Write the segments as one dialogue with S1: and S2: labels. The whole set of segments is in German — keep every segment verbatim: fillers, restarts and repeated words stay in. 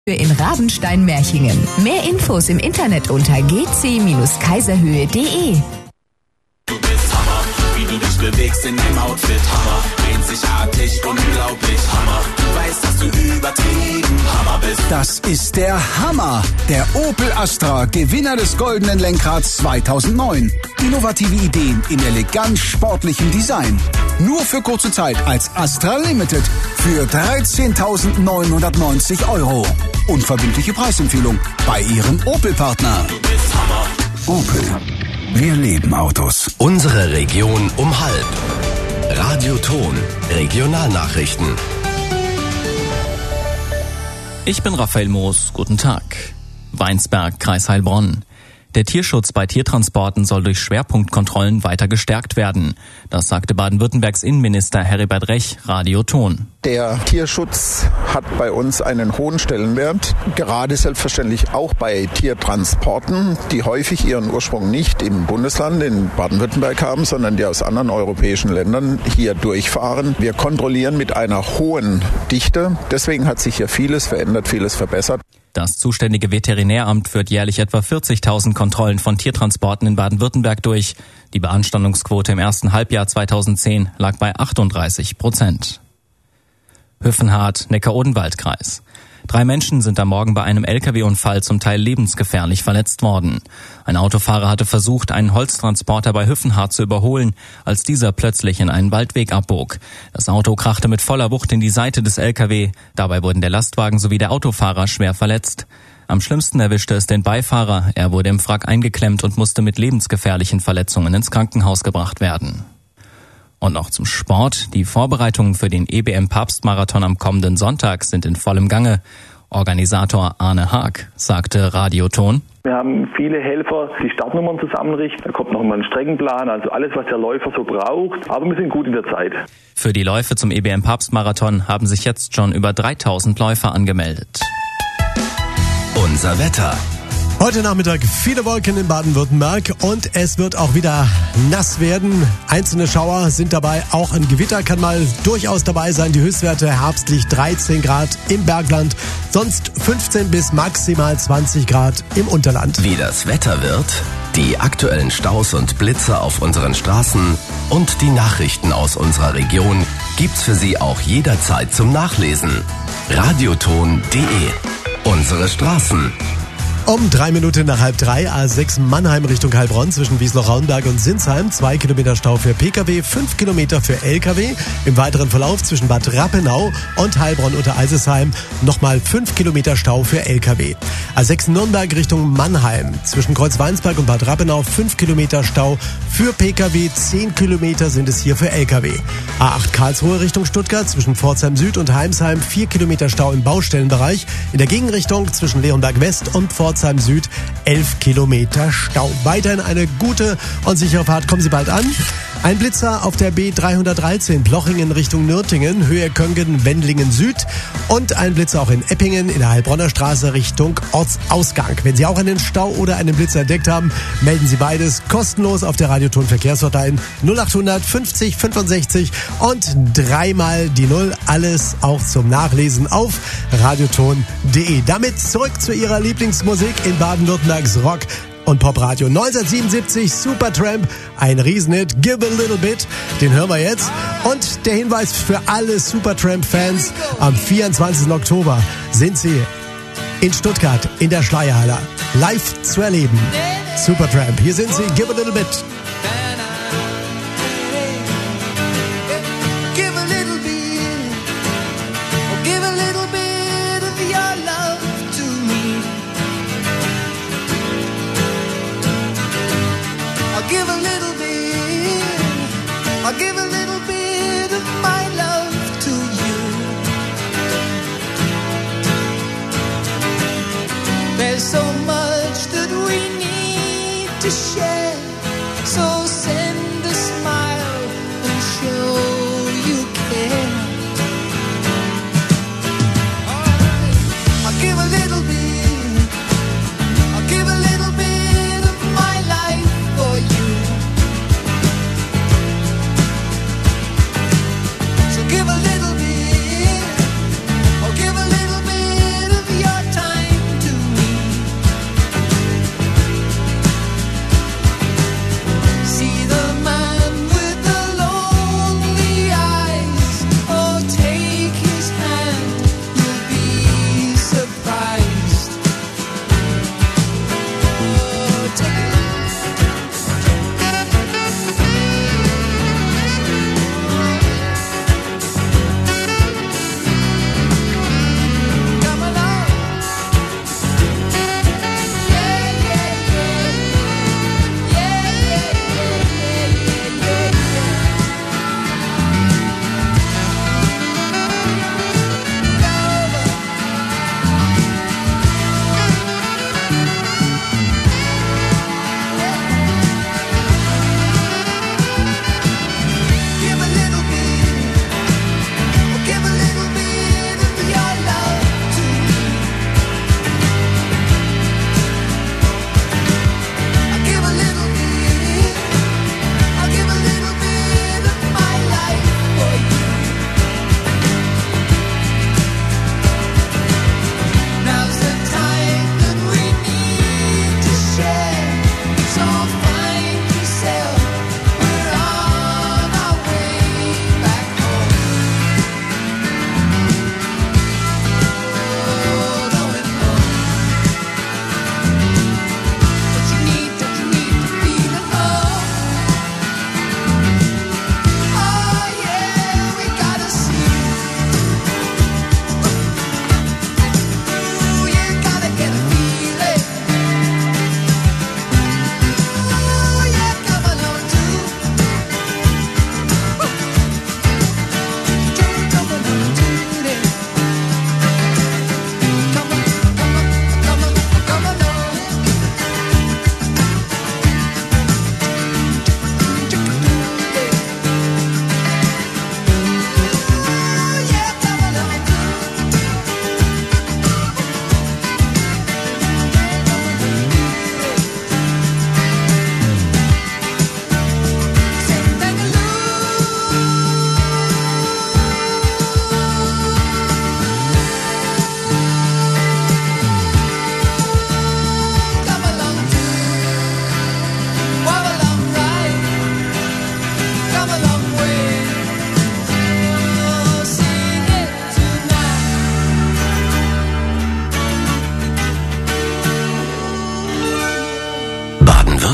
S1: in Rabenstein-Merchingen. Mehr Infos im Internet unter g c Bindestrich kaiserhöhe punkt de.
S2: Du bist Hammer, wie du dich bewegst in dem Outfit. Hammer, einzigartig, unglaublich. Hammer, du weißt, dass du übertrieben Hammer bist.
S3: Das ist der Hammer. Der Opel Astra, Gewinner des Goldenen Lenkrads zweitausendneun. Innovative Ideen in elegant sportlichem Design. Nur für kurze Zeit als Astra Limited für dreizehntausendneunhundertneunzig Euro. Unverbindliche Preisempfehlung bei Ihrem Opel-Partner.
S2: Du bist Hammer.
S3: Opel. Wir lieben Autos.
S4: Unsere Region um halb. Radio Ton. Regionalnachrichten.
S5: Ich bin Raphael Moos. Guten Tag. Weinsberg, Kreis Heilbronn. Der Tierschutz bei Tiertransporten soll durch Schwerpunktkontrollen weiter gestärkt werden. Das sagte Baden-Württembergs Innenminister Heribert Rech, Radio Ton.
S6: Der Tierschutz hat bei uns einen hohen Stellenwert, gerade selbstverständlich auch bei Tiertransporten, die häufig ihren Ursprung nicht im Bundesland in Baden-Württemberg haben, sondern die aus anderen europäischen Ländern hier durchfahren. Wir kontrollieren mit einer hohen Dichte. Deswegen hat sich hier vieles verändert, vieles verbessert.
S5: Das zuständige Veterinäramt führt jährlich etwa vierzigtausend Kontrollen von Tiertransporten in Baden-Württemberg durch. Die Beanstandungsquote im ersten Halbjahr zweitausendzehn lag bei achtunddreißig Prozent. Hüffenhardt, Neckar-Odenwald-Kreis. Drei Menschen sind am Morgen bei einem L K W-Unfall zum Teil lebensgefährlich verletzt worden. Ein Autofahrer hatte versucht, einen Holztransporter bei Hüffenhardt zu überholen, als dieser plötzlich in einen Waldweg abbog. Das Auto krachte mit voller Wucht in die Seite des L K W. Dabei wurden der Lastwagen sowie der Autofahrer schwer verletzt. Am schlimmsten erwischte es den Beifahrer. Er wurde im Wrack eingeklemmt und musste mit lebensgefährlichen Verletzungen ins Krankenhaus gebracht werden. Und noch zum Sport. Die Vorbereitungen für den E B M-Papstmarathon am kommenden Sonntag sind in vollem Gange. Organisator Arne Haag sagte Radio Ton.
S7: Wir haben viele Helfer, die Startnummern zusammenrichten. Da kommt noch mal ein Streckenplan, also alles, was der Läufer so braucht. Aber wir sind gut in der Zeit.
S5: Für die Läufe zum E B M-Papstmarathon haben sich jetzt schon über dreitausend Läufer angemeldet.
S4: Unser Wetter.
S8: Heute Nachmittag viele Wolken in Baden-Württemberg und es wird auch wieder nass werden. Einzelne Schauer sind dabei, auch ein Gewitter kann mal durchaus dabei sein. Die Höchstwerte herbstlich dreizehn Grad im Bergland, sonst fünfzehn bis maximal zwanzig Grad im Unterland.
S4: Wie das Wetter wird, die aktuellen Staus und Blitze auf unseren Straßen und die Nachrichten aus unserer Region gibt's für Sie auch jederzeit zum Nachlesen. radioton punkt de. Unsere Straßen.
S8: Um drei Minuten nach halb drei, A sechs Mannheim Richtung Heilbronn zwischen Wiesloch-Rauenberg und Sinsheim. Zwei Kilometer Stau für Pkw, fünf Kilometer für Lkw. Im weiteren Verlauf zwischen Bad Rappenau und Heilbronn unter Eisesheim nochmal fünf Kilometer Stau für Lkw. A sechs Nürnberg Richtung Mannheim zwischen Kreuzweinsberg und Bad Rappenau fünf Kilometer Stau für Pkw, zehn Kilometer sind es hier für Lkw. A acht Karlsruhe Richtung Stuttgart zwischen Pforzheim Süd und Heimsheim vier Kilometer Stau im Baustellenbereich. In der Gegenrichtung zwischen Leonberg West und Pforzheim Süd elf Kilometer Stau. Weiterhin eine gute und sichere Fahrt. Kommen Sie bald an. Ein Blitzer auf der B dreihundertdreizehn Plochingen Richtung Nürtingen, Höhe Köngen, Wendlingen Süd. Und ein Blitzer auch in Eppingen in der Heilbronner Straße Richtung Ortsausgang. Wenn Sie auch einen Stau oder einen Blitzer entdeckt haben, melden Sie beides kostenlos auf der Radioton Verkehrshotline null achthundert fünfzig fünfundsechzig und dreimal die Null. Alles auch zum Nachlesen auf radioton punkt de. Damit zurück zu Ihrer Lieblingsmusik in Baden-Württembergs Rock und Popradio. neunzehnhundertsiebenundsiebzig Supertramp, ein Riesenhit, Give a Little Bit, den hören wir jetzt. Und der Hinweis für alle Supertramp-Fans, am vierundzwanzigsten Oktober sind sie in Stuttgart in der Schleierhalle live zu erleben. Supertramp, hier sind sie, Give a Little Bit.
S9: Give a little bit, I'll give a little bit of my love to you. There's so much that we need to share, so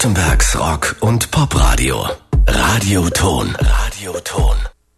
S4: Baden-Württembergs Rock- und Popradio. Radioton. Radioton.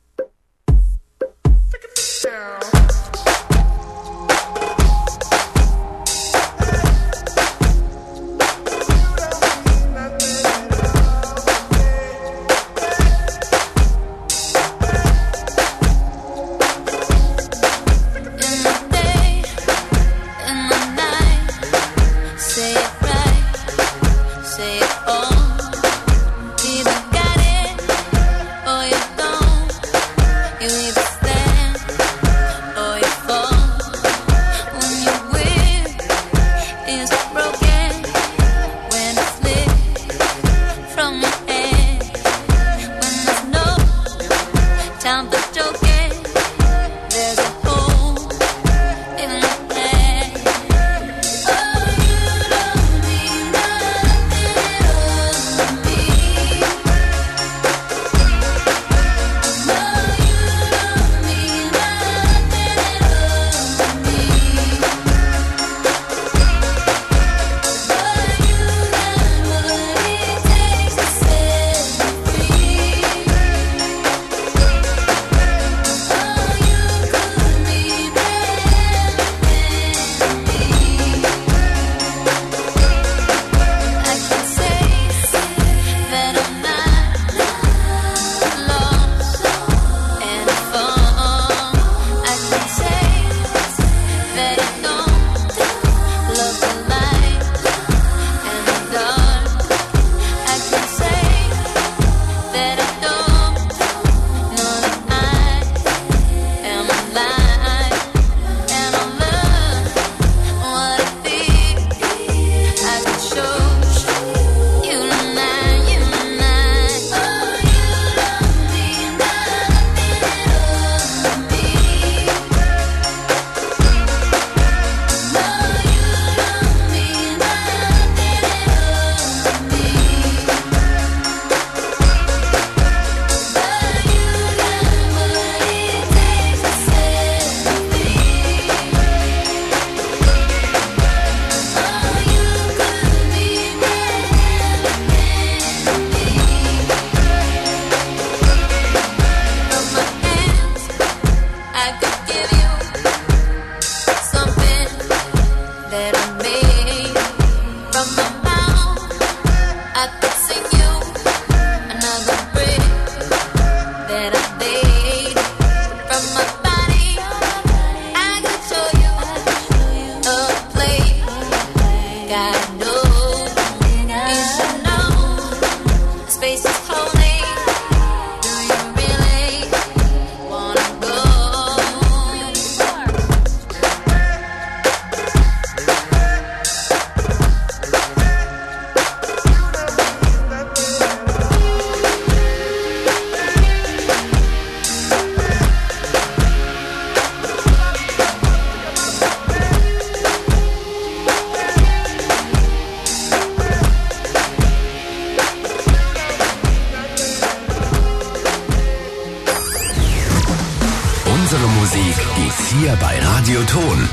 S4: Unsere Musik gibt's hier bei Radioton.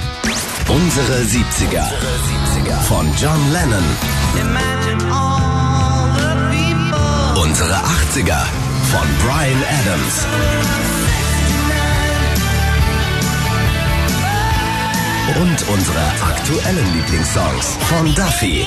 S4: Unsere siebziger. Von John Lennon. Unsere achtziger. Von Bryan Adams. Und unsere aktuellen Lieblingssongs von Duffy.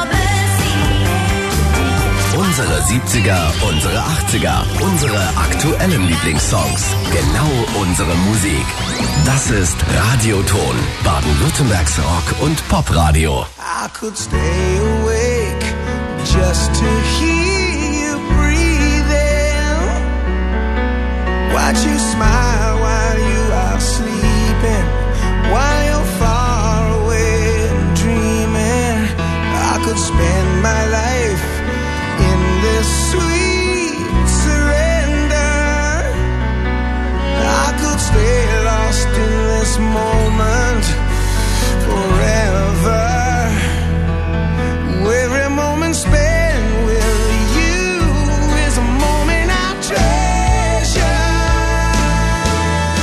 S4: Unsere siebziger, unsere achtziger, unsere aktuellen Lieblingssongs. Genau unsere Musik. Das ist Radioton, Baden-Württembergs Rock- und Popradio.
S9: I could stay awake just to hear you breathing. Watch you smile while you are sleeping. While you're far away and dreaming. I could spend my life in this sweet surrender. I could stay lost in this moment forever. Every moment spent with you is a moment I treasure.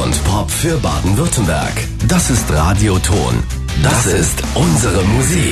S4: und Pop für Baden-Württemberg. Das ist Radioton. Das ist unsere Musik.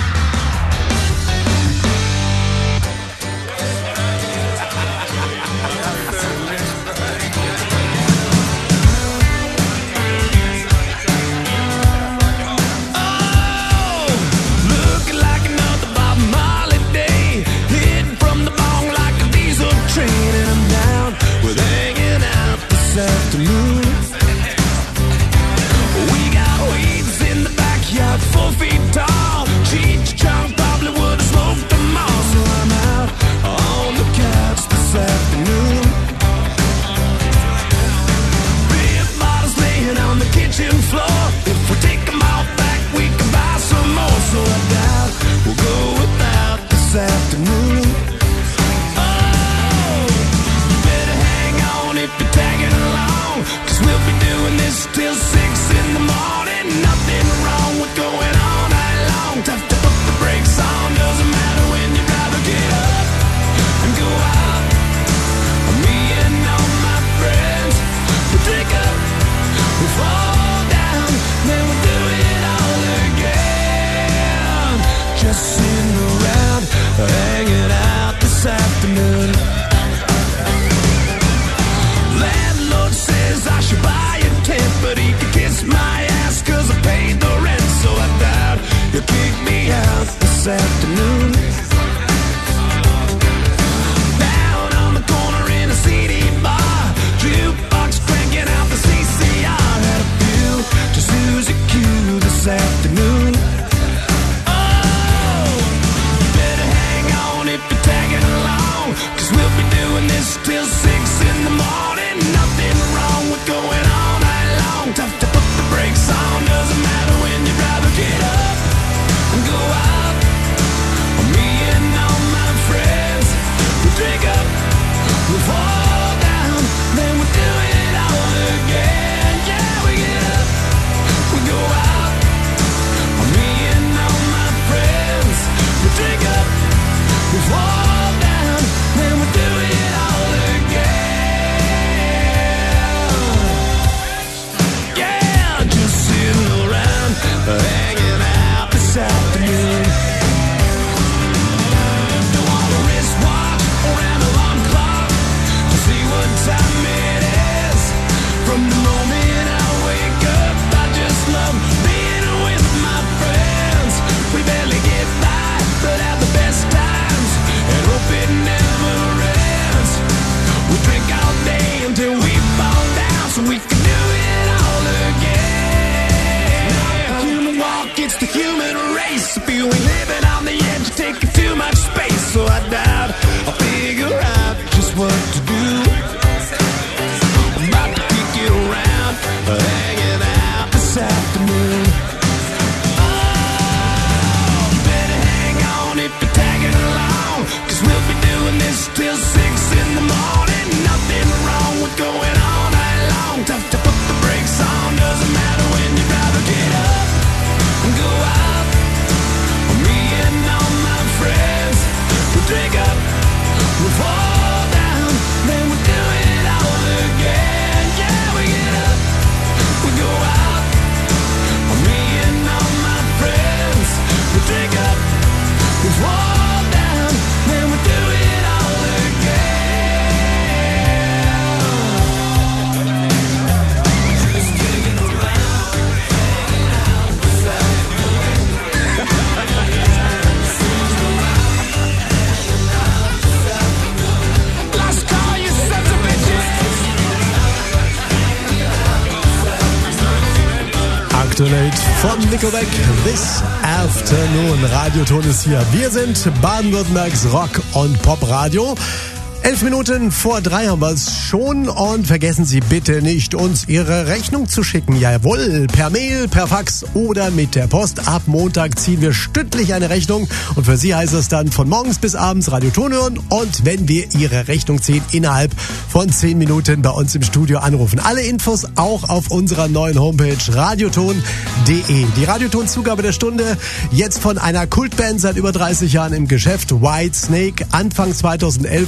S8: Von Nickelback, This Afternoon. Radioton ist hier. Wir sind Baden-Württembergs Rock- und Pop-Radio. Elf Minuten vor drei haben wir es schon und vergessen Sie bitte nicht, uns Ihre Rechnung zu schicken. Jawohl, per Mail, per Fax oder mit der Post. Ab Montag ziehen wir stündlich eine Rechnung und für Sie heißt es dann von morgens bis abends Radioton hören und wenn wir Ihre Rechnung ziehen, innerhalb von zehn Minuten bei uns im Studio anrufen. Alle Infos auch auf unserer neuen Homepage radioton punkt de. Die Radioton-Zugabe der Stunde jetzt von einer Kultband seit über dreißig Jahren im Geschäft, Whitesnake. Anfang zweitausendelf soll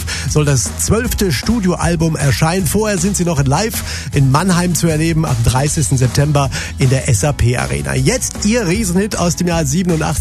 S8: soll das zwölfte Studioalbum erscheinen. Vorher sind sie noch in Live in Mannheim zu erleben am dreißigsten September in der S A P Arena. Jetzt ihr Riesenhit aus dem Jahr siebenundachtzig.